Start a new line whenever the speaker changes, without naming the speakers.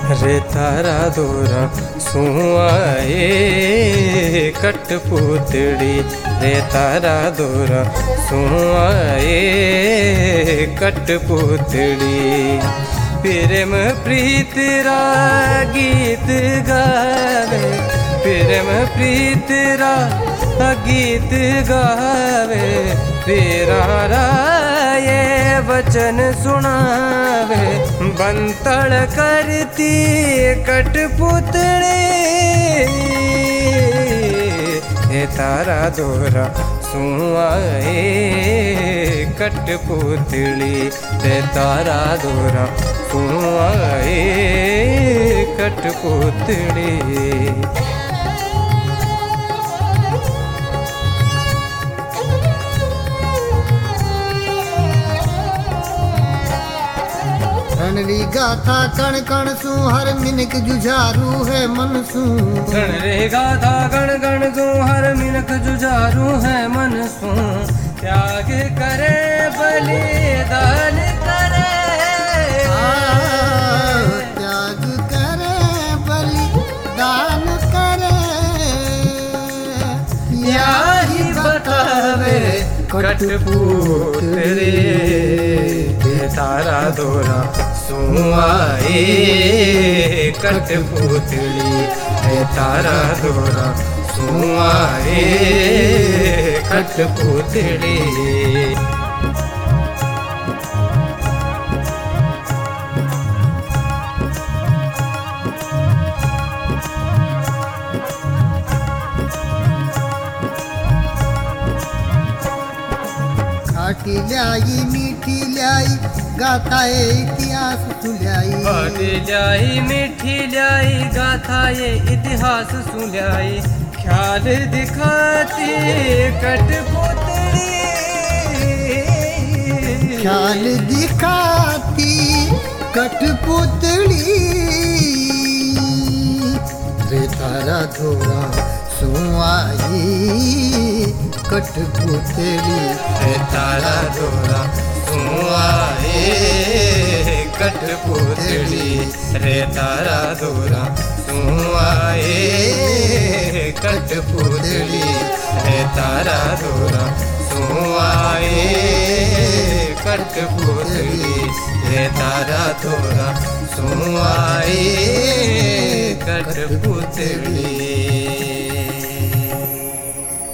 रे तारा दोरा सुआए कठपुतड़ी रे तारा दोरा सुआए कठपुतड़ी प्रेम प्रीत रा गीत गावे प्रेम प्रीत रा गीत गावे तेरा राये वचन सुनावे बंतड़ करती कठपुतड़ी हे तारा दोरा सुआए कठपुतड़ी हे तारा दोरा सुआए कठपुतड़ी।
रणरी गाथा कण कण सू हर मिनक जुझारू है मन सू
रणरी गाथा कण कण सू हर मिनक जुझारू है मन सू त्याग करे बलिदान करे
त्याग करे बलिदान करे
यही बतावे कठपुतड़ी तारा दोरा सुआए कठपुतड़ी तारा दोरा सुआए कठपुतड़ी।
खाटी ल्याई मीठी ल्याई गाथा ये इतिहास सुल्याई
खाटी ल्याई मीठी ल्याई गाथा ये इतिहास सुल्याई ख्याल दिखाती कठपुतड़ी
ख्याल दिखाती कठपुतड़ी रे तारा दोरा सुआई कठपुतड़ी
रे तारा दोरा सुआए कठपुतड़ी रे तारा दोरा सुआए कठपुतड़ी रे तारा दोरा सुआए कठपुतड़ी रे तारा दोरा सुआए कठपुतड़ी।